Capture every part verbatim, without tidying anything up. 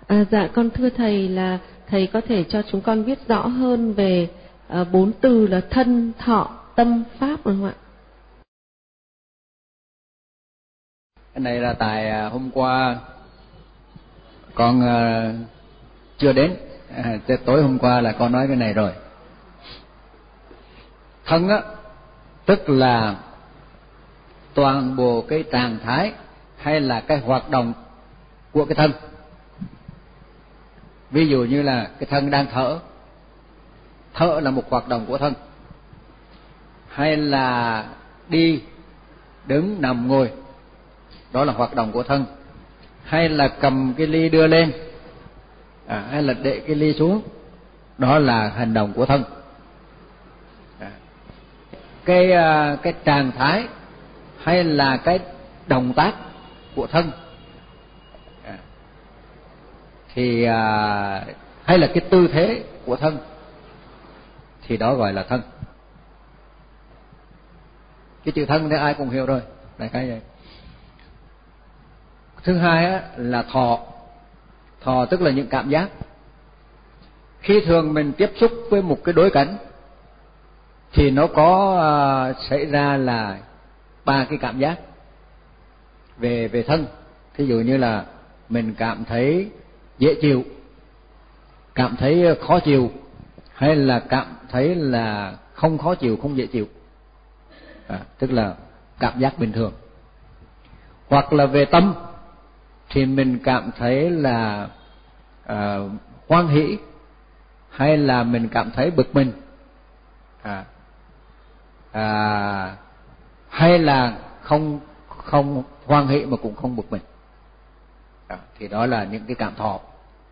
À, dạ con thưa thầy là thầy có thể cho chúng con biết rõ hơn về à, bốn từ là thân, thọ, tâm, pháp được không ạ? Cái này là tại à, hôm qua con à, chưa đến, à, tối hôm qua là con nói cái này rồi. Thân á, tức là toàn bộ cái trạng thái hay là cái hoạt động của cái thân. Ví dụ như là cái thân đang thở, thở là một hoạt động của thân. Hay là đi, đứng, nằm, ngồi, đó là hoạt động của thân. Hay là cầm cái ly đưa lên, à, hay là để cái ly xuống, đó là hành động của thân. À, cái cái trạng thái hay là cái động tác của thân, à, thì à, hay là cái tư thế của thân, thì đó gọi là thân. Cái chữ thân thì ai cũng hiểu rồi, đại khái vậy. Thứ hai á, là thọ. Thọ tức là những cảm giác. Khi thường mình tiếp xúc với một cái đối cảnh thì nó có uh, xảy ra là ba cái cảm giác về về thân. Thí dụ như là mình cảm thấy dễ chịu, cảm thấy khó chịu, hay là cảm thấy là không khó chịu, không dễ chịu, à, tức là cảm giác bình thường. Hoặc là về tâm thì mình cảm thấy là à, hoan hỷ, hay là mình cảm thấy bực mình, à, à, hay là không không hoan hỷ mà cũng không bực mình, à, thì đó là những cái cảm thọ.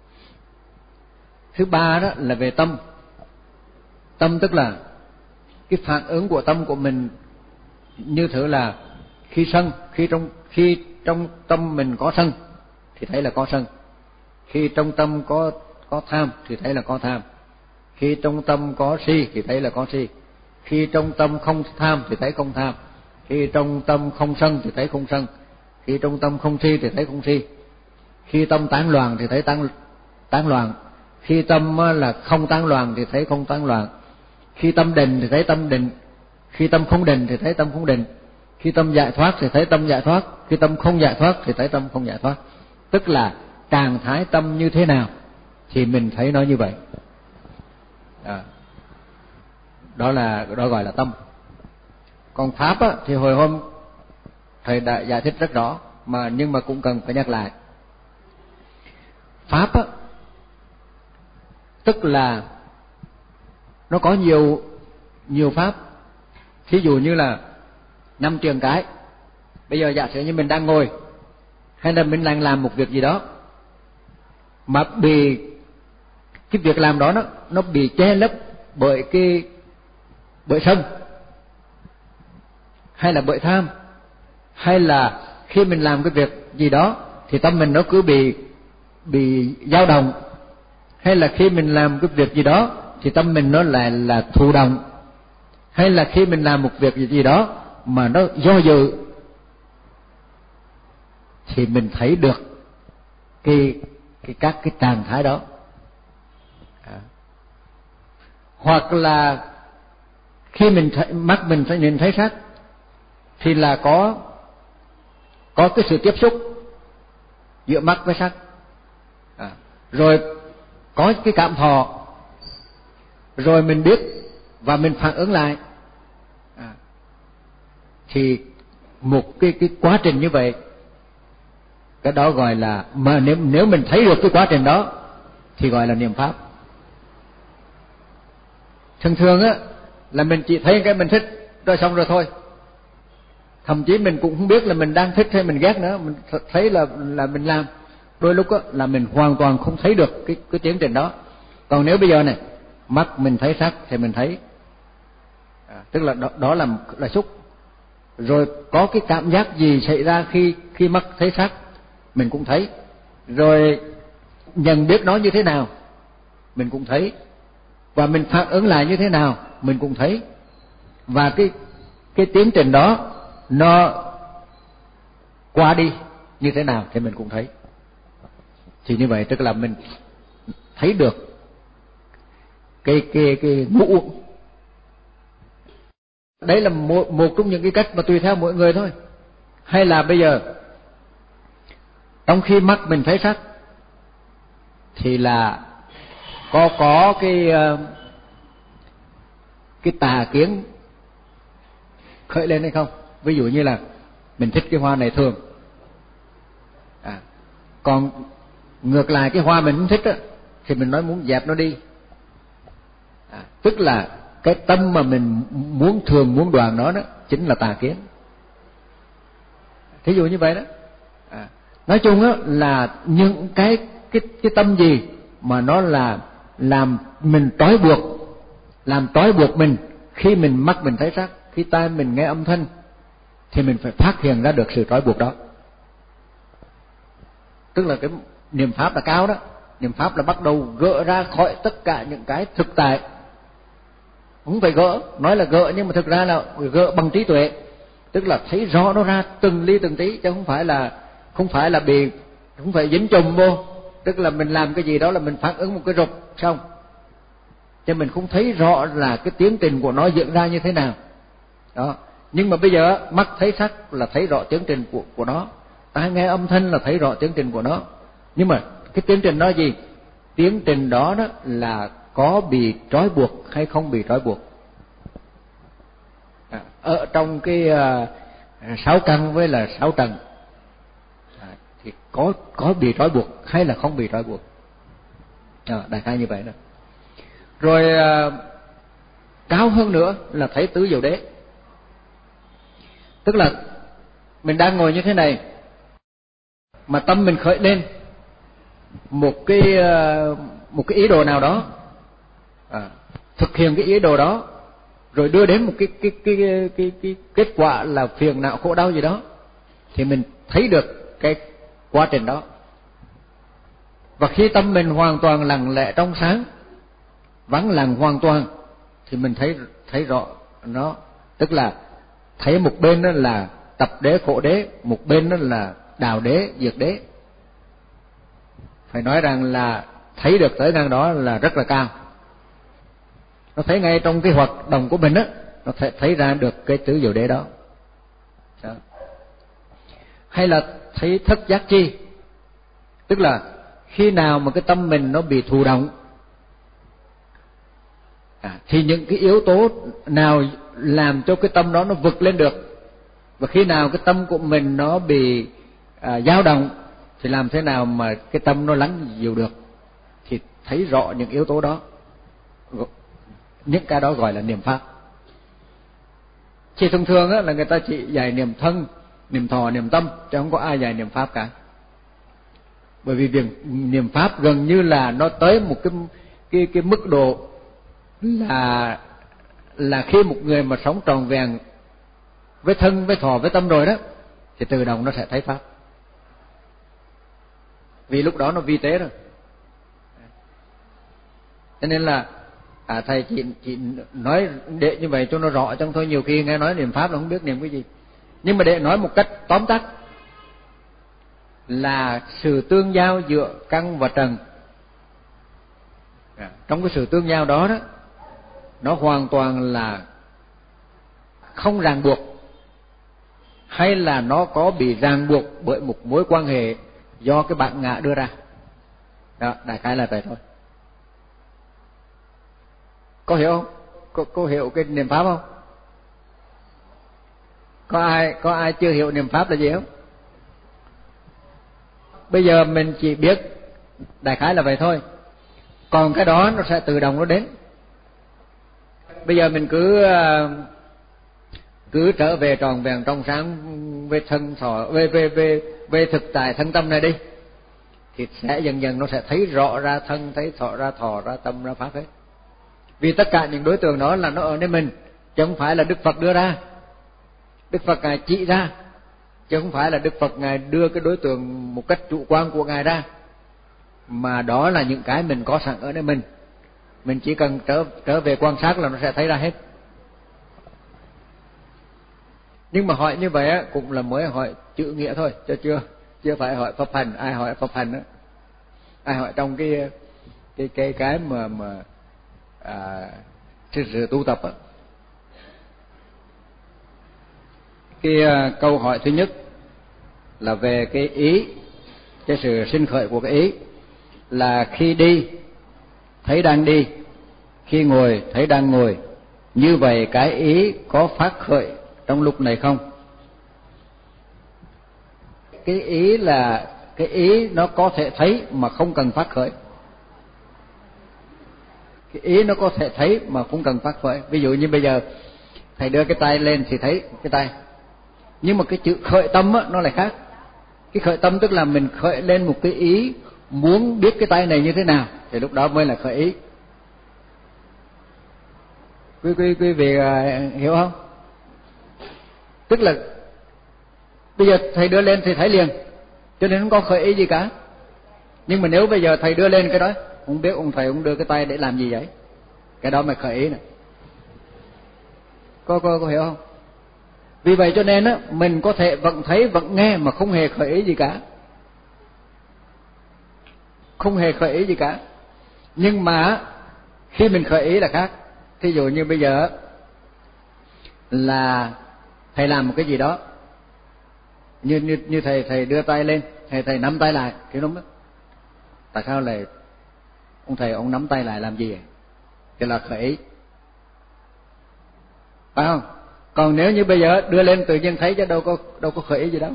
Thứ ba đó là về tâm. Tâm tức là cái phản ứng của tâm của mình, như thử là khi sân, khi trong khi trong tâm mình có sân thì thấy là có sân, khi trong tâm có có tham thì thấy là có tham, khi trong tâm có si thì thấy là có si, khi trong tâm không tham thì thấy không tham, khi trong tâm không sân thì thấy không sân, khi trong tâm không si thì thấy không si, khi tâm tán loạn thì thấy tán tán loạn, khi tâm là không tán loạn thì thấy không tán loạn, khi tâm định thì thấy tâm định, khi tâm không định thì thấy tâm không định, khi tâm giải thoát thì thấy tâm giải thoát, khi tâm không giải thoát thì thấy tâm không giải thoát. Tức là trạng thái tâm như thế nào thì mình thấy nó như vậy, à, đó là đó gọi là tâm. Còn pháp á, thì hồi hôm thầy đã giải thích rất rõ, mà nhưng mà cũng cần phải nhắc lại. Pháp á, tức là nó có nhiều nhiều pháp. Thí dụ như là năm trường cái. Bây giờ giả sử như mình đang ngồi, hay là mình đang làm một việc gì đó mà bị cái việc làm đó nó nó bị che lấp bởi cái bởi sân, hay là bởi tham, hay là khi mình làm cái việc gì đó thì tâm mình nó cứ bị bị dao động, hay là khi mình làm cái việc gì đó thì tâm mình nó lại là thụ động, hay là khi mình làm một việc gì đó mà nó do dự, thì mình thấy được cái cái các cái trạng thái đó. À. Hoặc là khi mình thấy, mắt mình phải nhìn thấy sắc thì là có có cái sự tiếp xúc giữa mắt với sắc, à, rồi có cái cảm thọ, rồi mình biết và mình phản ứng lại, à, thì một cái cái quá trình như vậy, cái đó gọi là, mà nếu nếu mình thấy được cái quá trình đó thì gọi là niệm pháp. Thường thường á là mình chỉ thấy cái mình thích rồi xong rồi thôi, thậm chí mình cũng không biết là mình đang thích hay mình ghét nữa, mình thấy là là mình làm. Đôi lúc á là mình hoàn toàn không thấy được cái cái tiến trình đó. Còn nếu bây giờ này, mắt mình thấy sắc thì mình thấy, à, tức là đó, đó là là xúc. Rồi có cái cảm giác gì xảy ra khi khi mắt thấy sắc mình cũng thấy, rồi nhận biết nó như thế nào mình cũng thấy, và mình phản ứng lại như thế nào mình cũng thấy, và cái cái tiến trình đó nó qua đi như thế nào thì mình cũng thấy. Thì như vậy tức là mình thấy được cái cái cái ngũ. Đấy là một, một trong những cái cách mà tùy theo mỗi người thôi. Hay là bây giờ trong khi mắt mình thấy sắc thì là có có cái cái tà kiến khởi lên hay không? Ví dụ như là mình thích cái hoa này thường, à, còn ngược lại cái hoa mình không thích á, thì mình nói muốn dẹp nó đi, à, tức là cái tâm mà mình muốn thường muốn đoàn nó đó chính là tà kiến. Thí dụ như vậy đó. À, nói chung á là những cái cái cái tâm gì mà nó là làm mình trói buộc, làm trói buộc mình khi mình mắt mình thấy sắc, khi tai mình nghe âm thanh, thì mình phải phát hiện ra được sự trói buộc đó. Tức là cái niệm pháp là cao đó. Niệm pháp là bắt đầu gỡ ra khỏi tất cả những cái thực tại. Không phải gỡ, nói là gỡ nhưng mà thực ra là gỡ bằng trí tuệ, tức là thấy rõ nó ra từng ly từng tí, chứ không phải là không phải là bị không phải dính chùm vô, tức là mình làm cái gì đó là mình phản ứng một cái rụp xong, chứ mình không thấy rõ là cái tiến trình của nó diễn ra như thế nào đó. Nhưng mà bây giờ mắt thấy sắc là thấy rõ tiến trình của của nó, tai nghe âm thanh là thấy rõ tiến trình của nó. Nhưng mà cái tiến trình đó gì? Tiến trình đó đó là có bị trói buộc hay không bị trói buộc. À, ở trong cái uh, sáu căn với là sáu trần, à, thì có có bị trói buộc hay là không bị trói buộc. À, đại khái như vậy đó. Rồi uh, cao hơn nữa là thấy tứ diệu đế. Tức là mình đang ngồi như thế này mà tâm mình khởi lên một cái uh, một cái ý đồ nào đó, à, thực hiện cái ý đồ đó rồi đưa đến một cái cái cái cái cái, cái kết quả là phiền não khổ đau gì đó, thì mình thấy được cái quá trình đó. Và khi tâm mình hoàn toàn lặng lẽ trong sáng, vắng lặng hoàn toàn, thì mình thấy thấy rõ nó, tức là thấy một bên đó là tập đế khổ đế, một bên đó là đạo đế diệt đế. Phải nói rằng là thấy được tới ngang đó là rất là cao. Nó thấy ngay trong cái hoạt động của mình á, nó thấy, thấy ra được cái tứ diệu đế đó. Đó. Hay là thấy thất giác chi, tức là khi nào mà cái tâm mình nó bị thụ động, à, thì những cái yếu tố nào làm cho cái tâm đó nó vực lên được, và khi nào cái tâm của mình nó bị à, dao động thì làm thế nào mà cái tâm nó lắng dịu được, thì thấy rõ những yếu tố đó. Những cái đó gọi là niệm pháp. Chỉ thường thường á, là người ta chỉ dạy niệm thân, niệm thọ, niệm tâm, chứ không có ai dạy niệm pháp cả. Bởi vì việc niệm pháp gần như là nó tới một cái cái cái mức độ là là khi một người mà sống tròn vẹn với thân, với thọ, với tâm rồi đó, thì tự động nó sẽ thấy pháp. Vì lúc đó nó vi tế rồi. Cho nên là à, thầy chỉ, chỉ nói để như vậy cho nó rõ, trong thôi nhiều khi nghe nói niệm pháp là không biết niệm cái gì. Nhưng mà để nói một cách tóm tắt là sự tương giao giữa căn và trần. À, trong cái sự tương giao đó đó, nó hoàn toàn là không ràng buộc, hay là nó có bị ràng buộc bởi một mối quan hệ do cái bản ngã đưa ra. Đó, đại khái là vậy thôi. Có hiểu không? Có, có hiểu cái niệm pháp không? Có ai có ai chưa hiểu niệm pháp là gì không? Bây giờ mình chỉ biết đại khái là vậy thôi. Còn cái đó nó sẽ tự động nó đến. Bây giờ mình cứ cứ trở về tròn vẹn trong sáng về thân thọ, về về về về thực tại thân tâm này đi, thì sẽ dần dần nó sẽ thấy rõ ra thân, thấy thọ ra thọ, ra tâm, ra pháp hết. Vì tất cả những đối tượng đó là nó ở nơi mình, chứ không phải là Đức Phật đưa ra. Đức Phật Ngài chỉ ra, chứ không phải là Đức Phật Ngài đưa cái đối tượng một cách chủ quan của Ngài ra, mà đó là những cái mình có sẵn ở nơi mình. Mình chỉ cần trở trở về quan sát là nó sẽ thấy ra hết. Nhưng mà hỏi như vậy á, cũng là mới hỏi chữ nghĩa thôi, chứ chưa chưa phải hỏi pháp hành. Ai hỏi pháp hành á ai hỏi trong cái cái cái cái mà mà à, sự, sự tu tập á, cái à, câu hỏi thứ nhất là về cái ý, cái sự sinh khởi của cái ý, là khi đi thấy đang đi, khi ngồi thấy đang ngồi, như vậy cái ý có phát khởi trong lúc này không? Cái ý là cái ý nó có thể thấy mà không cần phát khởi. Cái ý nó có thể thấy mà không cần phát khởi. Ví dụ như bây giờ thầy đưa cái tay lên thì thấy cái tay, nhưng mà cái chữ khởi tâm á, nó lại khác. Cái khởi tâm tức là mình khởi lên một cái ý muốn biết cái tay này như thế nào, thì lúc đó mới là khởi ý. Quý quý quý vị uh, hiểu không? Tức là bây giờ thầy đưa lên thì thấy liền, cho nên không có khởi ý gì cả. Nhưng mà nếu bây giờ thầy đưa lên cái đó, không biết ông thầy ông đưa cái tay để làm gì vậy, cái đó mới khởi ý này. Có, có, có hiểu không? Vì vậy cho nên á, mình có thể vẫn thấy vẫn nghe mà không hề khởi ý gì cả, không hề khởi ý gì cả. Nhưng mà khi mình khởi ý là khác. Thí dụ như bây giờ là thầy làm một cái gì đó, như như như thầy thầy đưa tay lên, thầy thầy nắm tay lại, kiểu đúng đó. Tại sao lại ông thầy ông nắm tay lại làm gì vậy? Thì là khởi ý, phải không? Còn nếu như bây giờ đưa lên tự nhiên thấy, chứ đâu có đâu có khởi ý gì đâu.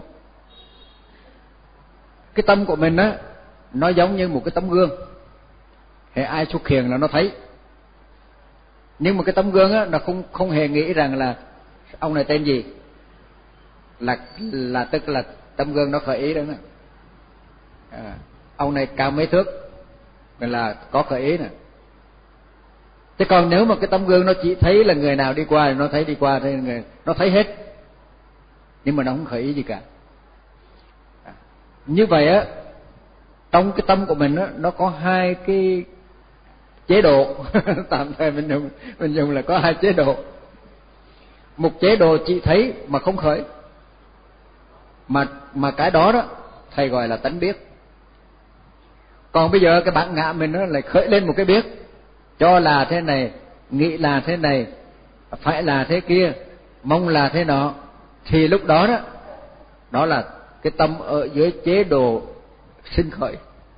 Cái tâm của mình á, nó giống như một cái tấm gương, hệ ai xuất hiện là nó thấy. Nhưng mà cái tấm gương á, nó không không hề nghĩ rằng là ông này tên gì, là là tức là tấm gương nó khởi ý đó nè. À, ông này cao mấy thước là có khởi ý nè. Thế còn nếu mà cái tấm gương nó chỉ thấy là người nào đi qua thì nó thấy đi qua, thì người nó thấy hết, nhưng mà nó không khởi ý gì cả. À, như vậy á, trong cái tâm của mình á, nó có hai cái chế độ tạm thời mình dùng mình dùng là có hai chế độ. Một chế độ chỉ thấy mà không khởi, mà mà cái đó đó thầy gọi là tánh biết. Còn bây giờ cái bản ngã mình nó lại khởi lên một cái biết, cho là thế này, nghĩ là thế này, phải là thế kia, mong là thế nọ, thì lúc đó đó đó là cái tâm ở dưới chế độ sinh khởi.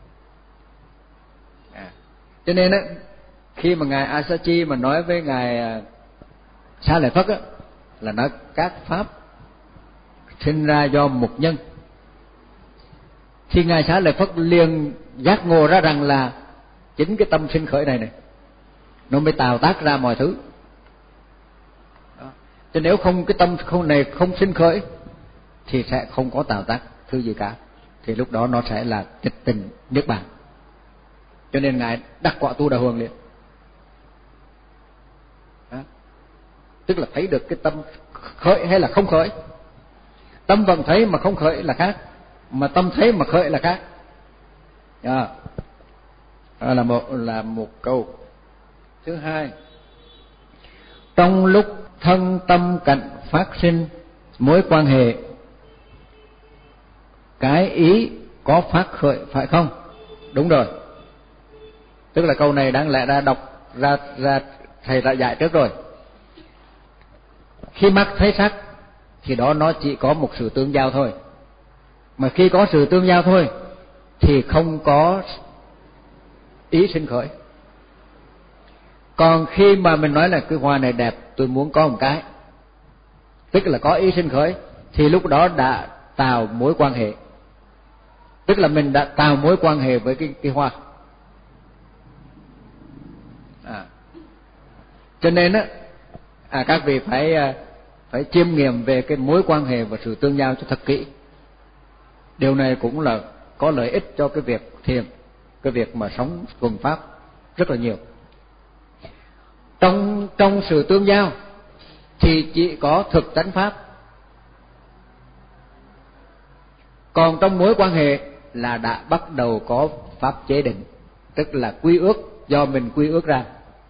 À, cho nên á, khi mà ngài Asachi mà nói với ngài Xá Lợi Phất á, là nói các pháp sinh ra do một nhân, thì ngài Xá Lợi Phất liền giác ngộ ra rằng là chính cái tâm sinh khởi này này nó mới tạo tác ra mọi thứ. Đó. Chứ nếu không, cái tâm không này không sinh khởi thì sẽ không có tạo tác thứ gì cả, thì lúc đó nó sẽ là tịch tình niết bàn. Cho nên ngài đắc quả Tu Đà Hoàng liền. Đó. Tức là thấy được cái tâm khởi hay là không khởi. Tâm vẫn thấy mà không khởi là khác, mà tâm thấy mà khởi là khác. Đó. Đó là một là một câu. Thứ hai, trong lúc thân tâm cận phát sinh mối quan hệ, cái ý có phát khởi phải không? Đúng rồi. Tức là câu này đáng lẽ ra đọc ra ra thầy đã dạy trước rồi. Khi mắt thấy sắc thì đó nó chỉ có một sự tương giao thôi. Mà khi có sự tương giao thôi thì không có ý sinh khởi. Còn khi mà mình nói là cái hoa này đẹp, tôi muốn có một cái, tức là có ý sinh khởi, thì lúc đó đã tạo mối quan hệ. Tức là mình đã tạo mối quan hệ với cái, cái hoa. À. Cho nên á, à, các vị phải phải chiêm nghiệm về cái mối quan hệ và sự tương giao cho thật kỹ. Điều này cũng là có lợi ích cho cái việc thiền, cái việc mà sống thuần pháp rất là nhiều. Trong trong sự tương giao thì chỉ có thực tánh pháp. Còn trong mối quan hệ là đã bắt đầu có pháp chế định, tức là quy ước do mình quy ước ra.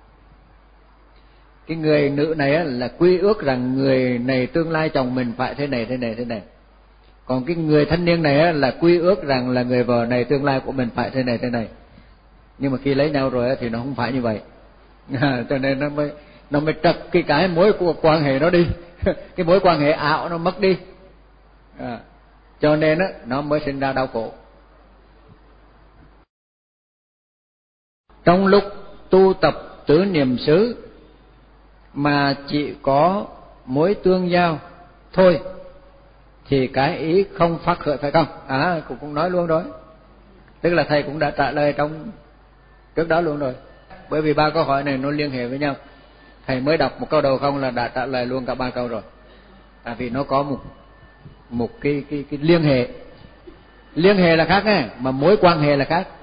Cái người nữ này là quy ước rằng người này tương lai chồng mình phải thế này thế này thế này. Còn cái người thanh niên này là quy ước rằng là người vợ này tương lai của mình phải thế này thế này, nhưng mà khi lấy nhau rồi thì nó không phải như vậy. À, cho nên nó mới nó mới trật cái cái mối quan hệ đó đi. Cái mối quan hệ ảo nó mất đi. À, cho nên á nó mới sinh ra đau khổ. Trong lúc tu tập tứ niệm xứ mà chỉ có mối tương giao thôi thì cái ý không phát khởi, phải không? À, cũng cũng nói luôn rồi. Tức là thầy cũng đã trả lời trong trước đó luôn rồi. Bởi vì ba câu hỏi này nó liên hệ với nhau. Thầy mới đọc một câu đầu không là đã trả lời luôn cả ba câu rồi. Tại vì nó có một một cái cái cái liên hệ. Liên hệ là khác nghe, mà mối quan hệ là khác.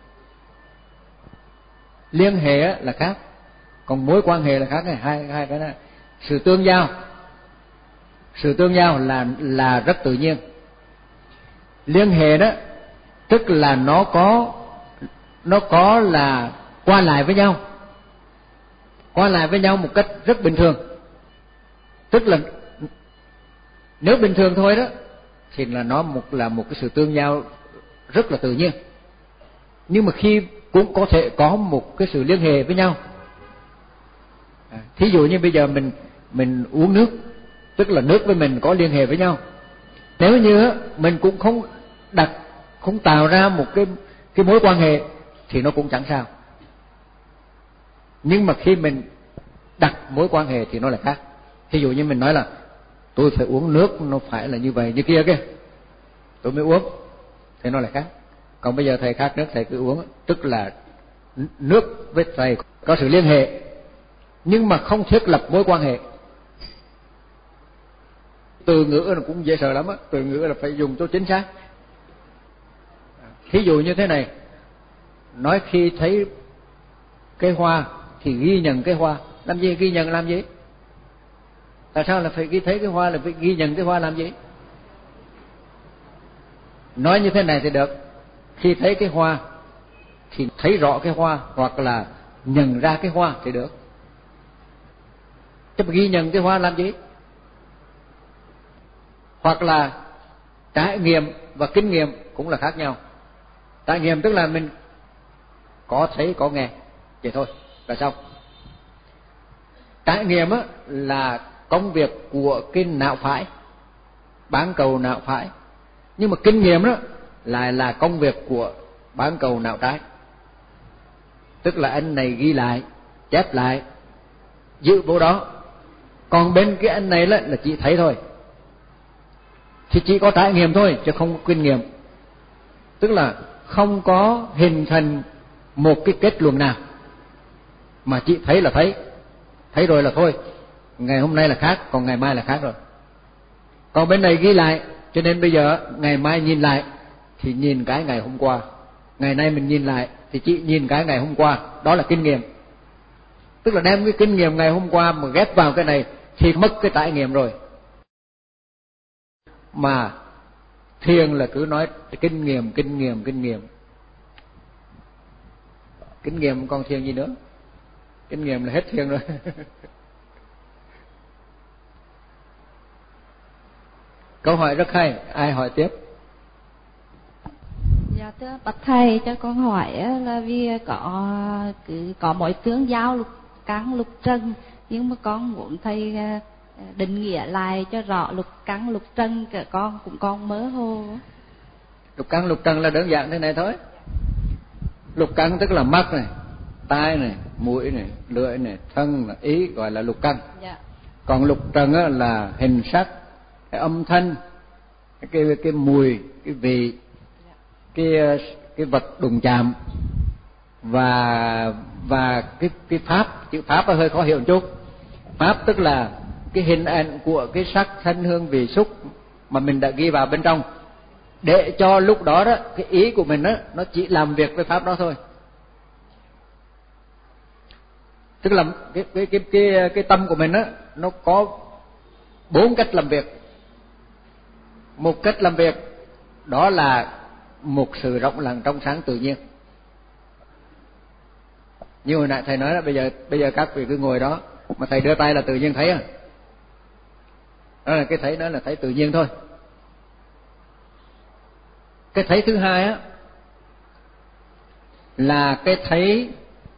Liên hệ là khác, còn mối quan hệ là khác này, hai hai cái này. Sự tương giao, sự tương giao là là rất tự nhiên. Liên hệ đó tức là nó có nó có là qua lại với nhau, qua lại với nhau một cách rất bình thường. Tức là nếu bình thường thôi đó thì là nó một là một cái sự tương giao rất là tự nhiên. Nhưng mà khi cũng có thể có một cái sự liên hệ với nhau. À, thí dụ như bây giờ mình mình uống nước, tức là nước với mình có liên hệ với nhau. Nếu như mình cũng không đặt, không tạo ra một cái cái mối quan hệ thì nó cũng chẳng sao. Nhưng mà khi mình đặt mối quan hệ thì nó lại khác. Thí dụ như mình nói là tôi phải uống nước, nó phải là như vậy như kia kia, tôi mới uống, thì nó lại khác. Còn bây giờ thầy khát nước thầy cứ uống, tức là nước với thầy có sự liên hệ, nhưng mà không thiết lập mối quan hệ. Từ ngữ nó cũng dễ sợ lắm á, từ ngữ là phải dùng cho chính xác. Thí dụ như thế này, nói khi thấy cây hoa thì ghi nhận cây hoa. Làm gì ghi nhận làm gì? Tại sao là phải ghi thấy cái hoa, là phải ghi nhận cái hoa làm gì? Nói như thế này thì được, khi thấy cái hoa thì thấy rõ cái hoa, hoặc là nhận ra cái hoa thì được. Chứ mà ghi nhận cái hoa làm gì? Hoặc là trải nghiệm và kinh nghiệm cũng là khác nhau. Trải nghiệm tức là mình có thấy có nghe vậy thôi là xong. Trải nghiệm á là công việc của cái não phải, bán cầu não phải. Nhưng mà kinh nghiệm đó lại là công việc của bán cầu não trái. Tức là anh này ghi lại, chép lại, giữ vô đó. Còn bên cái anh này là, là chỉ thấy thôi, thì chỉ có trải nghiệm thôi chứ không có kinh nghiệm. Tức là không có hình thành một cái kết luận nào, mà chỉ thấy là thấy, thấy rồi là thôi. Ngày hôm nay là khác, còn ngày mai là khác rồi. Còn bên này ghi lại, cho nên bây giờ ngày mai nhìn lại thì nhìn cái ngày hôm qua, ngày nay mình nhìn lại thì chỉ nhìn cái ngày hôm qua. Đó là kinh nghiệm. Tức là đem cái kinh nghiệm ngày hôm qua mà ghép vào cái này thì mất cái trải nghiệm rồi. Mà thiền là cứ nói kinh nghiệm, kinh nghiệm, kinh nghiệm. Kinh nghiệm còn thiền gì nữa? Kinh nghiệm là hết thiền rồi. Câu hỏi rất hay, ai hỏi tiếp? Dạ thưa bạch thầy, cho con hỏi là vì có cứ có mỗi tướng giao lục căn lục trần, nhưng mà con muốn thầy định nghĩa lại cho rõ lục căn lục trần, cả con cũng còn mơ hồ. Lục căn lục trần là đơn giản thế này thôi. Lục căn tức là mắt này, tai này, mũi này, lưỡi này, thân, này, ý, gọi là lục căn. Dạ. Còn lục trần á, là hình sắc, cái âm thanh, cái cái mùi, cái vị, dạ. cái cái vật đụng chạm, và và cái cái pháp. Chữ pháp hơi khó hiểu một chút. Pháp tức là cái hình ảnh của cái sắc thanh hương vị xúc mà mình đã ghi vào bên trong, để cho lúc đó đó cái ý của mình đó nó chỉ làm việc với pháp đó thôi. Tức là cái cái cái cái cái tâm của mình đó nó có bốn cách làm việc. Một cách làm việc đó là một sự rộng lặng trong sáng tự nhiên. Như hồi nãy thầy nói là bây giờ bây giờ các vị cứ ngồi đó mà thầy đưa tay là tự nhiên thấy à. Đó là cái thấy đó là thấy tự nhiên thôi. Cái thấy thứ hai á là cái thấy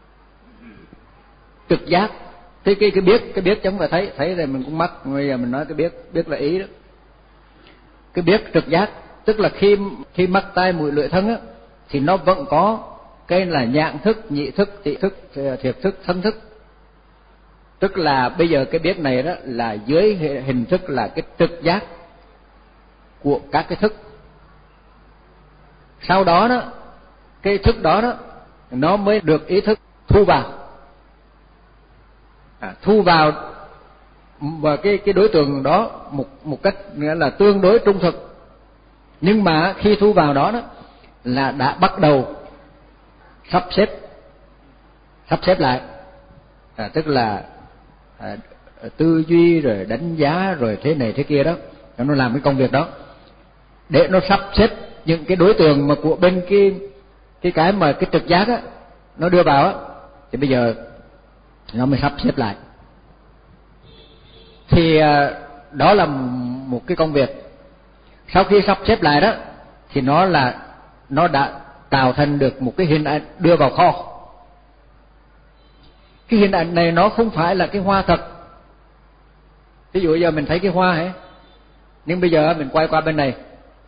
trực giác. Cái cái cái biết, cái biết chống là thấy, thấy rồi mình cũng mắc. Bây giờ mình nói cái biết, biết là ý đó. Cái biết trực giác tức là khi khi mắt tai mũi lưỡi thân á thì nó vẫn có cái là nhãn thức, nhị thức, tỷ thức, thiệt thức, thân thức. Tức là bây giờ cái biết này đó là dưới hình thức là cái trực giác của các cái thức. Sau đó đó, cái thức đó đó nó mới được ý thức thu vào. À, thu vào và cái cái đối tượng đó một một cách nghĩa là tương đối trung thực. Nhưng mà khi thu vào đó đó là đã bắt đầu sắp xếp sắp xếp lại. À, tức là à, tư duy rồi đánh giá rồi thế này thế kia đó, nó làm cái công việc đó để nó sắp xếp những cái đối tượng mà của bên cái cái cái mà cái trực giác á nó đưa vào á, thì bây giờ nó mới sắp xếp lại. Thì à, đó là một cái công việc. Sau khi sắp xếp lại đó thì nó là nó đã tạo thành được một cái hình ảnh đưa vào kho. Cái hình ảnh này nó không phải là cái hoa thật. Ví dụ giờ mình thấy cái hoa ấy, nhưng bây giờ mình quay qua bên này,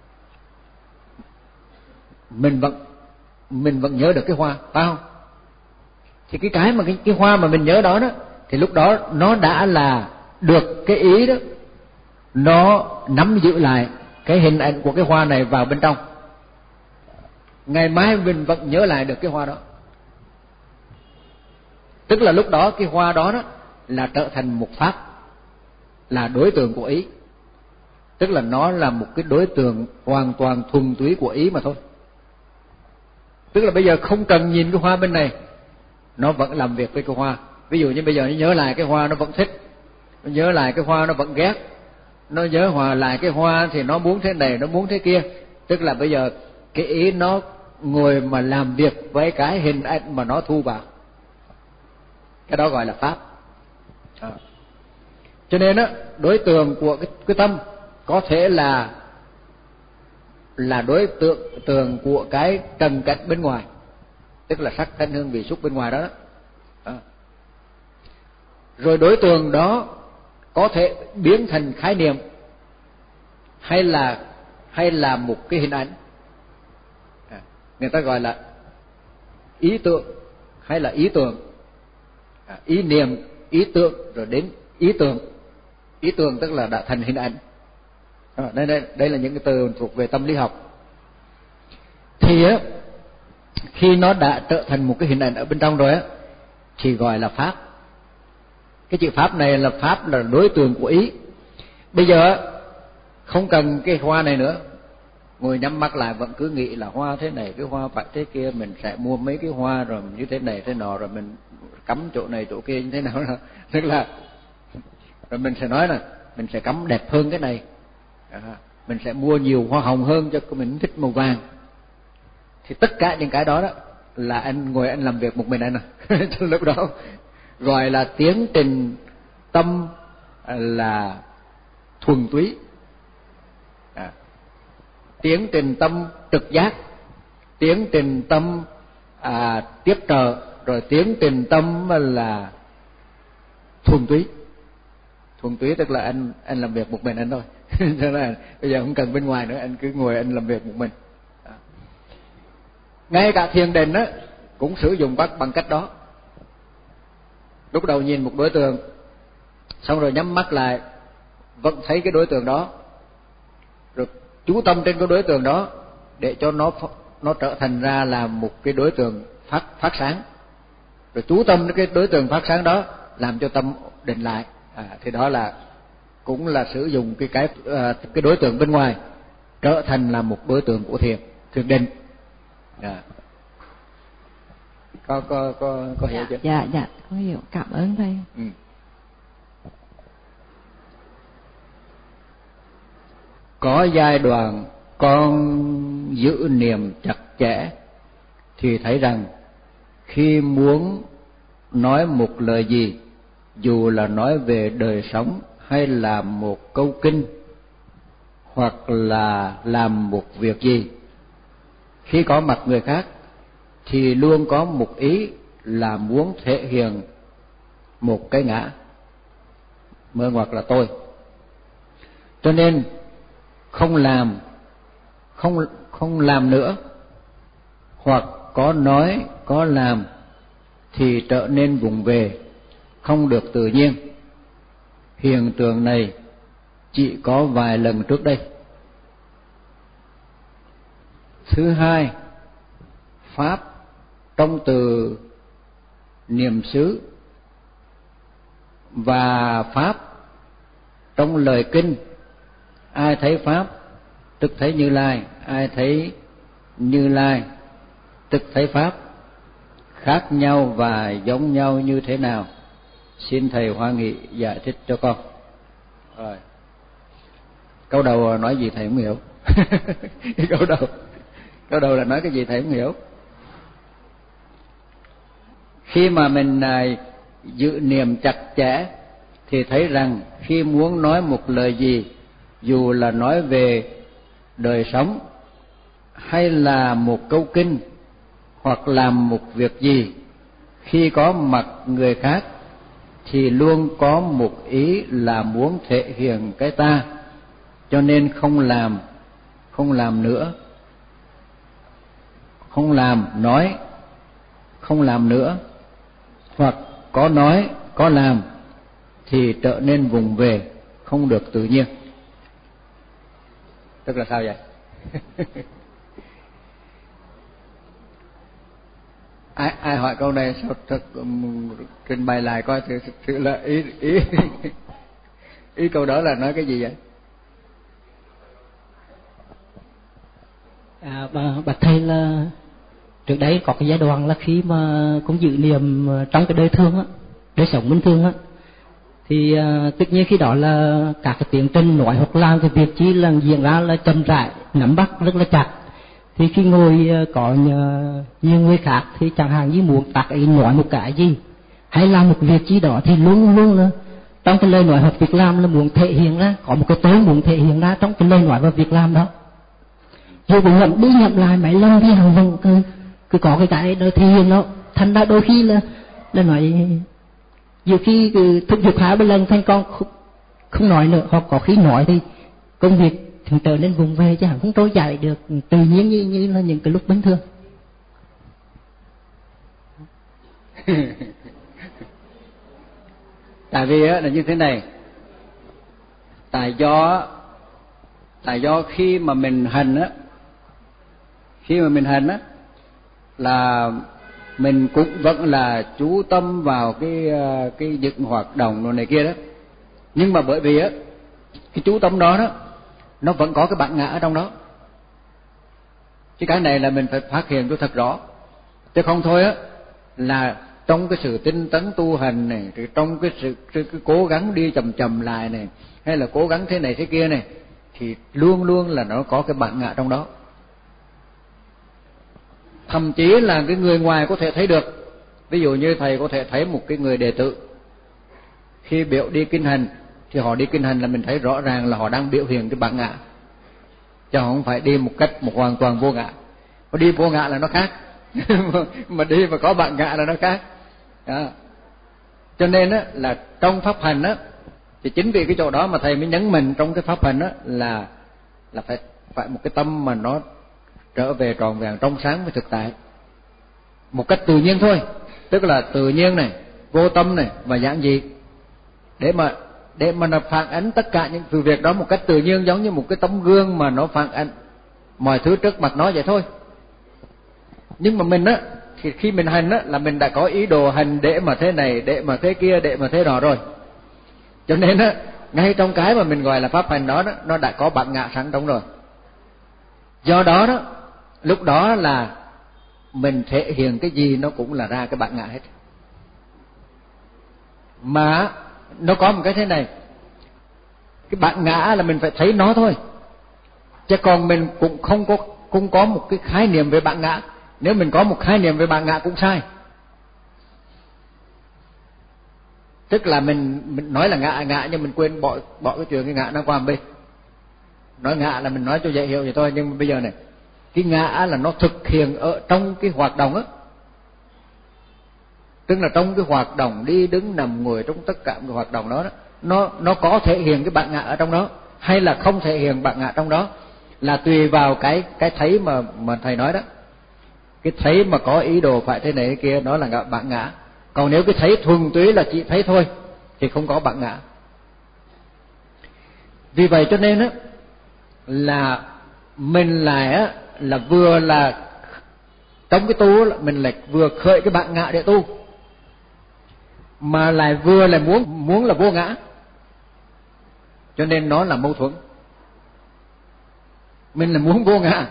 mình vẫn mình vẫn nhớ được cái hoa, phải không? Thì cái cái mà cái, cái hoa mà mình nhớ đó đó, thì lúc đó nó đã là được cái ý đó, nó nắm giữ lại cái hình ảnh của cái hoa này vào bên trong. Ngày mai mình vẫn nhớ lại được cái hoa đó. Tức là lúc đó cái hoa đó đó là trở thành một pháp, là đối tượng của ý. Tức là nó là một cái đối tượng hoàn toàn thuần túy của ý mà thôi. Tức là bây giờ không cần nhìn cái hoa bên này, nó vẫn làm việc với cái hoa. Ví dụ như bây giờ nó nhớ lại cái hoa nó vẫn thích, nó nhớ lại cái hoa nó vẫn ghét, nó nhớ hòa lại cái hoa thì nó muốn thế này, nó muốn thế kia. Tức là bây giờ cái ý nó ngồi mà làm việc với cái hình ảnh mà nó thu vào. Cái đó gọi là pháp. À. Cho nên á, đối tượng của cái, cái tâm có thể là là đối tượng tượng của cái trần cảnh bên ngoài, tức là sắc thanh hương vị xúc bên ngoài đó, đó. À. Rồi đối tượng đó có thể biến thành khái niệm hay là hay là một cái hình ảnh. À, người ta gọi là ý tượng hay là ý tưởng. À, ý niệm, ý tưởng rồi đến ý tưởng. Ý tưởng tức là đã thành hình ảnh. À, đây, đây, đây là những cái từ thuộc về tâm lý học. Thì á, khi nó đã trở thành một cái hình ảnh ở bên trong rồi á, thì gọi là pháp. Cái chữ pháp này là pháp là đối tượng của ý. Bây giờ không cần cái hoa này nữa, ngồi nhắm mắt lại vẫn cứ nghĩ là hoa thế này, cái hoa phải thế kia, mình sẽ mua mấy cái hoa rồi như thế này thế nọ, rồi mình cắm chỗ này chỗ kia như thế nào đó. Tức là rồi mình sẽ nói là mình sẽ cắm đẹp hơn cái này, à, mình sẽ mua nhiều hoa hồng hơn cho mình thích màu vàng. Thì tất cả những cái đó đó là anh ngồi anh làm việc một mình anh à. Lúc đó gọi là tiến trình tâm là thuần túy. À, tiến trình tâm trực giác, tiến trình tâm à, tiếp trợ, rồi tiến trình tâm là thuần túy. Thuần túy tức là anh anh làm việc một mình anh thôi. Cho nên bây giờ không cần bên ngoài nữa, anh cứ ngồi anh làm việc một mình. À. Ngay cả thiền định á cũng sử dụng bằng bằng cách đó. Lúc đầu nhìn một đối tượng, xong rồi nhắm mắt lại vẫn thấy cái đối tượng đó, rồi chú tâm trên cái đối tượng đó để cho nó nó trở thành ra là một cái đối tượng phát phát sáng, rồi chú tâm đến cái đối tượng phát sáng đó làm cho tâm định lại. À, thì đó là cũng là sử dụng cái cái à, cái đối tượng bên ngoài trở thành là một đối tượng của thiền thiền định. À. có có có có hiểu dạ, chưa? Dạ dạ có hiểu, cảm ơn thầy. Ừ. Có giai đoạn con giữ niệm chặt chẽ thì thấy rằng khi muốn nói một lời gì, dù là nói về đời sống hay là một câu kinh hoặc là làm một việc gì, khi có mặt người khác thì luôn có một ý là muốn thể hiện một cái ngã, mơ ngoặc là tôi. Cho nên không làm, không không làm nữa, hoặc có nói có làm thì trở nên vụng về, không được tự nhiên. Hiện tượng này chỉ có vài lần trước đây. Thứ hai, pháp trong từ niệm xứ và pháp trong lời kinh. Ai thấy pháp tức thấy Như Lai, ai thấy Như Lai tức thấy pháp. Khác nhau và giống nhau như thế nào? Xin thầy Hoa Nghị giải thích cho con. Rồi. Câu đầu nói gì thầy không hiểu. Cái câu đầu, câu đầu là nói cái gì thầy không hiểu. Khi mà mình dự niệm chặt chẽ thì thấy rằng khi muốn nói một lời gì, dù là nói về đời sống hay là một câu kinh hoặc làm một việc gì, khi có mặt người khác thì luôn có một ý là muốn thể hiện cái ta, cho nên không làm, không làm nữa, không làm, nói, không làm nữa, hoặc có nói, có làm thì trở nên vùng về, không được tự nhiên. Tức là sao vậy? ai ai hỏi câu này sao thật, um, trình bày lại coi thực sự là ý ý ý câu đó là nói cái gì vậy? À, bạch thầy, là trước đấy có cái giai đoạn là khi mà cũng dự niệm trong cái đời thường á, đời sống bình thường á, thì uh, tất nhiên khi đó là các cái tiến trình nói hoặc làm cái việc chỉ là diễn ra là chậm rãi, nắm bắt rất là chặt. Thì khi ngồi uh, có uh, nhiều người khác thì chẳng hạn như muốn tắt ý nói một cái gì hay làm một việc gì đó thì luôn luôn là trong cái lời nói hoặc việc làm là muốn thể hiện ra, có một cái tôi muốn thể hiện ra trong cái lời nói và việc làm đó. Dù cũng ngậm đi ngậm lại mấy lần thì hàng vẫn cứ cứ có cái cái đó thể hiện nó. Thành ra đôi khi là là nói nhiều khi cứ thúc giục hai ba lần thành con không, không nói nữa, hoặc có khi nói thì công việc thì trở nên vùng về chứ hẳn không trôi chảy được tự nhiên như như là những cái lúc bình thường. Tại vì á là như thế này, tại do tại do khi mà mình hành á, khi mà mình hành á là mình cũng vẫn là chú tâm vào cái cái những hoạt động đồ này kia đó, nhưng mà bởi vì á cái chú tâm đó đó nó vẫn có cái bản ngã ở trong đó. Chứ cái này là mình phải phát hiện cho thật rõ, chứ không thôi á là trong cái sự tinh tấn tu hành này, thì trong cái sự cái cố gắng đi chậm chậm lại này, hay là cố gắng thế này thế kia này, thì luôn luôn là nó có cái bản ngã trong đó. Thậm chí là cái người ngoài có thể thấy được. Ví dụ như thầy có thể thấy một cái người đệ tử khi biểu đi kinh hành, thì họ đi kinh hành là mình thấy rõ ràng là họ đang biểu hiện cái bản ngã, chứ không phải đi một cách một hoàn toàn vô ngã. Mà đi vô ngã là nó khác, mà đi mà có bản ngã là nó khác. Đó. Cho nên á là trong pháp hành á, thì chính vì cái chỗ đó mà thầy mới nhấn mình trong cái pháp hành á là là phải phải một cái tâm mà nó trở về tròn vẹn trong sáng với thực tại, một cách tự nhiên thôi, tức là tự nhiên này, vô tâm này và giản dị, để mà để mà nó phản ánh tất cả những sự việc đó một cách tự nhiên, giống như một cái tấm gương mà nó phản ánh mọi thứ trước mặt nó vậy thôi. Nhưng mà mình á thì khi mình hành á là mình đã có ý đồ hành để mà thế này, để mà thế kia, để mà thế đó rồi. Cho nên á ngay trong cái mà mình gọi là pháp hành đó, đó nó đã có bản ngã sẵn trong rồi. Do đó đó lúc đó là mình thể hiện cái gì nó cũng là ra cái bản ngã hết. Mà nó có một cái thế này, cái bản ngã là mình phải thấy nó thôi, chứ còn mình cũng không có cũng có một cái khái niệm về bản ngã. Nếu mình có một khái niệm về bản ngã cũng sai. Tức là mình mình nói là ngã ngã nhưng mình quên bỏ bỏ cái chuyện cái ngã nó qua một bên. Nói ngã là mình nói cho dễ hiểu vậy thôi, nhưng mà bây giờ này Cái ngã là nó thực hiện ở trong cái hoạt động á, tức là trong cái hoạt động đi đứng nằm ngồi, trong tất cả cái hoạt động đó, đó nó nó có thể hiện cái bản ngã ở trong đó hay là không thể hiện bản ngã trong đó, là tùy vào cái cái thấy mà mà thầy nói đó. Cái thấy mà có ý đồ phải thế này thế kia đó là bản ngã. Còn nếu cái thấy thuần túy là chỉ thấy thôi thì không có bản ngã. Vì vậy cho nên á là mình lại á là vừa là trong cái tu là mình lại vừa khởi cái bản ngã để tu, mà lại vừa là muốn muốn là vô ngã, cho nên nó là mâu thuẫn. Mình là muốn vô ngã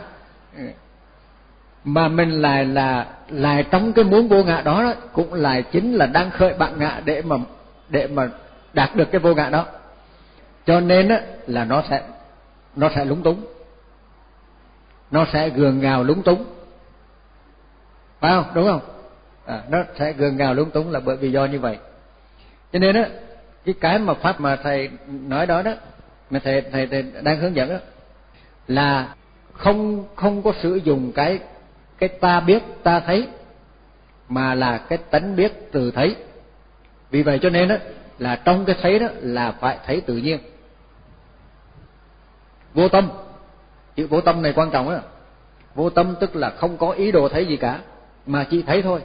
mà mình lại là lại trong cái muốn vô ngã đó, đó cũng lại chính là đang khởi bản ngã để mà để mà đạt được cái vô ngã đó. Cho nên á là nó sẽ nó sẽ lúng túng, nó sẽ gượng gạo lúng túng, phải không? Đúng không? À, nó sẽ gượng gạo lúng túng là bởi vì do như vậy. Cho nên á cái cái mà pháp mà thầy nói đó đó, mà thầy thầy, thầy đang hướng dẫn đó là không không có sử dụng cái cái ta biết ta thấy, mà là cái tánh biết từ thấy. Vì vậy cho nên đó là trong cái thấy đó là phải thấy tự nhiên, vô tâm. Chữ vô tâm này quan trọng đó. Vô tâm tức là không có ý đồ thấy gì cả, mà chỉ thấy thôi,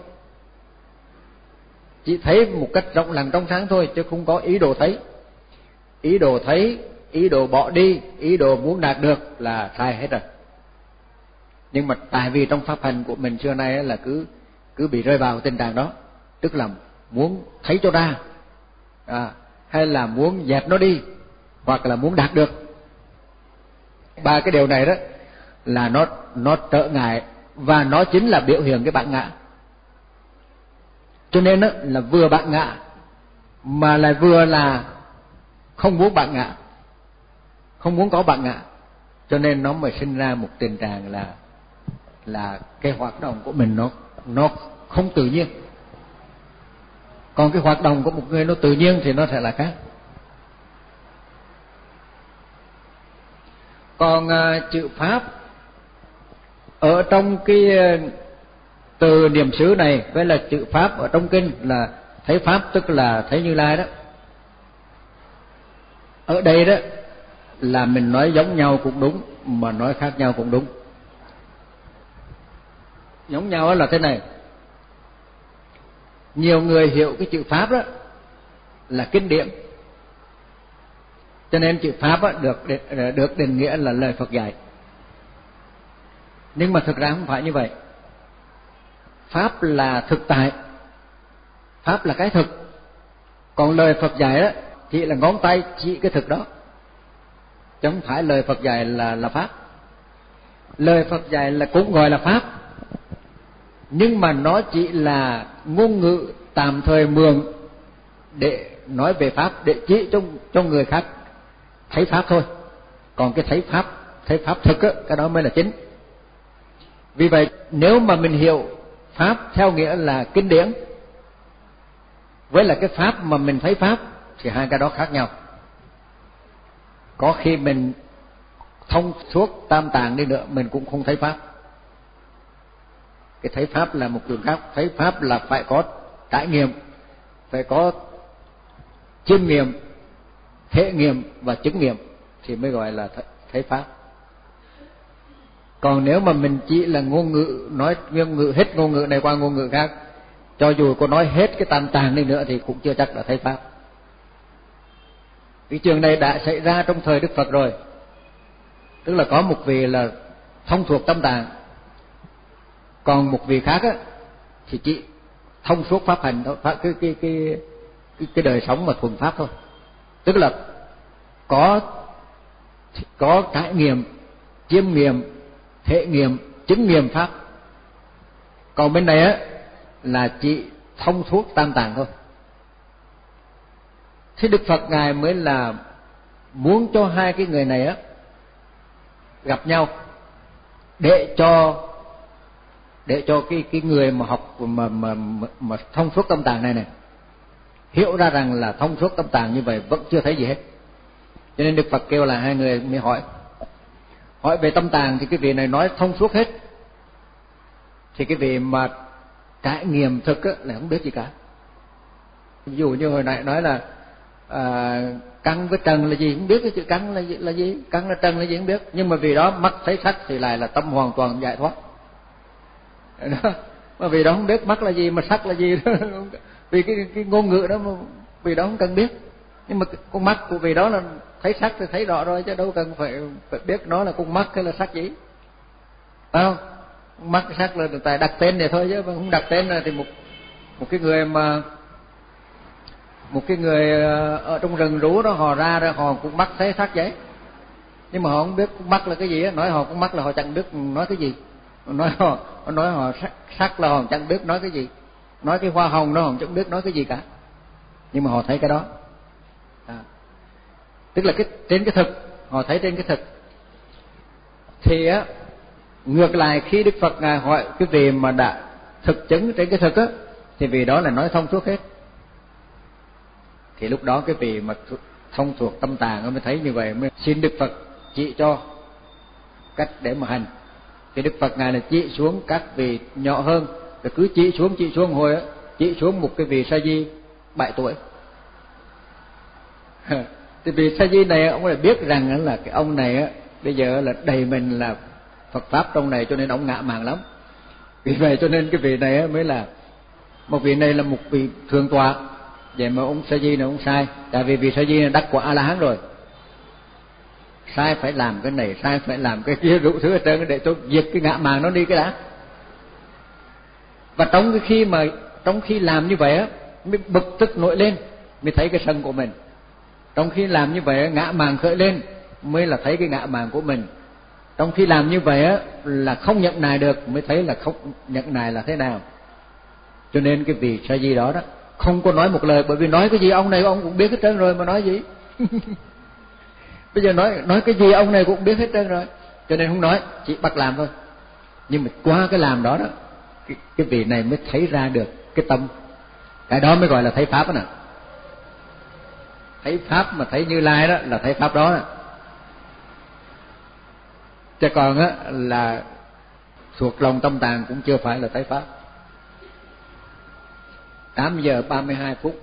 chỉ thấy một cách rộng lặng trong sáng thôi, chứ không có ý đồ thấy. Ý đồ thấy, ý đồ bỏ đi, ý đồ muốn đạt được là sai hết rồi. Nhưng mà tại vì trong pháp hành của mình xưa nay là cứ cứ bị rơi vào tình trạng đó, tức là muốn thấy cho ra, à, hay là muốn dẹp nó đi, hoặc là muốn đạt được. Ba cái điều này đó là nó nó trở ngại, và nó chính là biểu hiện cái bản ngã. Cho nên đó là vừa bản ngã mà lại vừa là không muốn bản ngã, không muốn có bản ngã, cho nên nó mới sinh ra một tình trạng là là cái hoạt động của mình nó nó không tự nhiên. Còn cái hoạt động của một người nó tự nhiên thì nó sẽ là khác. Còn uh, chữ pháp ở trong cái từ niệm xứ này với là chữ pháp ở trong kinh là thấy pháp, tức là thấy Như Lai đó. Ở đây đó là mình nói giống nhau cũng đúng, mà nói khác nhau cũng đúng. Giống nhau là thế này: nhiều người hiểu cái chữ pháp đó là kinh điển, cho nên chữ pháp đó được được định nghĩa là lời Phật dạy. Nhưng mà thực ra không phải như vậy. Pháp là thực tại, pháp là cái thực, còn lời Phật dạy đó chỉ là ngón tay chỉ cái thực đó, chứ không phải lời Phật dạy là là pháp. Lời Phật dạy là cũng gọi là pháp, nhưng mà nó chỉ là ngôn ngữ tạm thời mượn để nói về pháp, để chỉ cho cho người khác thấy pháp thôi. Còn cái thấy pháp, thấy pháp thực á, cái đó mới là chính. Vì vậy nếu mà mình hiểu pháp theo nghĩa là kinh điển với là cái pháp mà mình thấy pháp thì hai cái đó khác nhau. Có khi mình thông suốt tam tạng đi nữa mình cũng không thấy pháp. Cái thấy pháp là một trường khác. Thấy pháp là phải có trải nghiệm, phải có chiêm nghiệm, thể nghiệm và chứng nghiệm thì mới gọi là thấy pháp. Còn nếu mà mình chỉ là ngôn ngữ, nói ngôn ngữ hết ngôn ngữ này qua ngôn ngữ khác, cho dù có nói hết cái tam tạng đi nữa thì cũng chưa chắc là thấy pháp. Cái trường này đã xảy ra trong thời Đức Phật rồi. Tức là có một vị là thông thuộc tam tạng, còn một vị khác á thì chỉ thông suốt pháp hành thôi, cái cái cái cái cái đời sống mà thuần pháp thôi. Tức là có có trải nghiệm, chiêm nghiệm, thể nghiệm, chứng nghiệm pháp. Còn bên này á là chỉ thông suốt tam tạng thôi. Thế Đức Phật ngài mới là muốn cho hai cái người này á gặp nhau để cho để cho cái cái người mà học mà mà mà, mà thông suốt tâm tạng này này hiểu ra rằng là thông suốt tâm tạng như vậy vẫn chưa thấy gì hết. Cho nên Đức Phật kêu là hai người mới hỏi hỏi về tâm tạng thì cái vị này nói thông suốt hết. Thì cái vị mà trải nghiệm thực á, là không biết gì cả. Ví dụ như hồi nãy nói là à, căn với trần là gì, không biết cái chữ căn là gì, là gì, căn là trần là gì không biết. Nhưng mà vì đó mắt thấy sắc thì lại là tâm hoàn toàn giải thoát. Đó. Mà vì đó không biết mắt là gì mà sắc là gì đó. Vì cái, cái ngôn ngữ đó mà vì đó không cần biết. Nhưng mà con mắt của vì đó là thấy sắc thì thấy rõ rồi, chứ đâu cần phải, phải biết nó là con mắt hay là sắc gì, phải không? Con mắt cái sắc là tại đặt tên này thôi, chứ không đặt tên là thì một một cái người mà một cái người ở trong rừng rú đó, họ ra ra họ cũng mắt thấy sắc vậy, nhưng mà họ không biết con mắt là cái gì á. Nói họ con mắt là họ chẳng biết nói cái gì, nói họ nói họ sắc, sắc là họ chẳng biết nói cái gì, nói cái hoa hồng đó họ chẳng biết nói cái gì cả, nhưng mà họ thấy cái đó. À, tức là cái trên cái thực, họ thấy trên cái thực. Thì á, ngược lại khi Đức Phật ngài hỏi cái vị mà đã thực chứng trên cái thực á, thì vì đó là nói thông suốt hết. Thì lúc đó cái vị mà thông thuộc tâm tạng mới thấy như vậy, mới xin Đức Phật chỉ cho cách để mà hành. Thì Đức Phật ngài là chỉ xuống các vị nhỏ hơn, rồi cứ chỉ xuống chỉ xuống hồi á, chỉ xuống một cái vị sa di bảy tuổi. Thì vị sa di này ông lại biết rằng là cái ông này á bây giờ là đầy mình là Phật pháp trong này, cho nên ông ngạ mạn lắm. Vì vậy cho nên cái vị này á mới là một vị này là một vị thượng tọa. Vậy mà ông sa di này ông sai, tại vì vị sa di này đắc quả A La Hán rồi, sai phải làm cái này, sai phải làm cái kia, đủ thứ hết trơn để tôi diệt cái ngạ mạn nó đi cái đã. Và trong cái khi mà trong khi làm như vậy á, mới bực tức nổi lên, mới thấy cái sân của mình. Trong khi làm như vậy ngã mạn khởi lên, mới là thấy cái ngã mạn của mình. Trong khi làm như vậy á là không nhận nài được, mới thấy là không nhận nài là thế nào. Cho nên cái vị sa di đó đó không có nói một lời, bởi vì nói cái gì ông này ông cũng biết hết trơn rồi mà nói gì. Bây giờ nói nói cái gì ông này cũng biết hết trơn rồi, cho nên không nói, chỉ bắt làm thôi. Nhưng mà qua cái làm đó đó, cái, cái vị này mới thấy ra được cái tâm. Cái đó mới gọi là thấy pháp đó nè. Thấy pháp mà thấy Như Lai đó là thấy pháp đó nè. Chứ còn á là thuộc lòng tâm tạng cũng chưa phải là thấy pháp. Tám giờ ba mươi hai phút.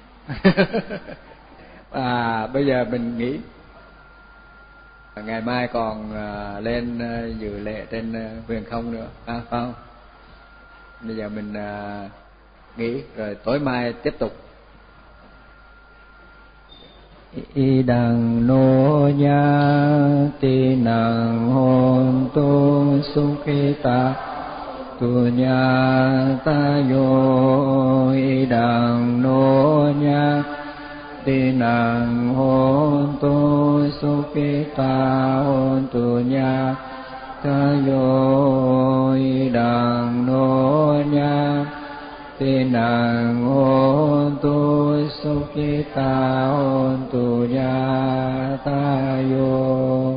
À, bây giờ mình nghỉ. Ngày mai còn uh, lên uh, dự lễ trên uh, huyền không nữa, à, phải không? Bây giờ mình uh, nghỉ rồi tối mai tiếp tục. Y đằng nô nha ti năng hôn tu sukhita tu nha ta yo. Y đằng nô nha ti năng hôn tu sukhita hôn tu nha ta yo. Y đằng nô nha ti năng hôn tu sukhita hôn tu nha ta yo.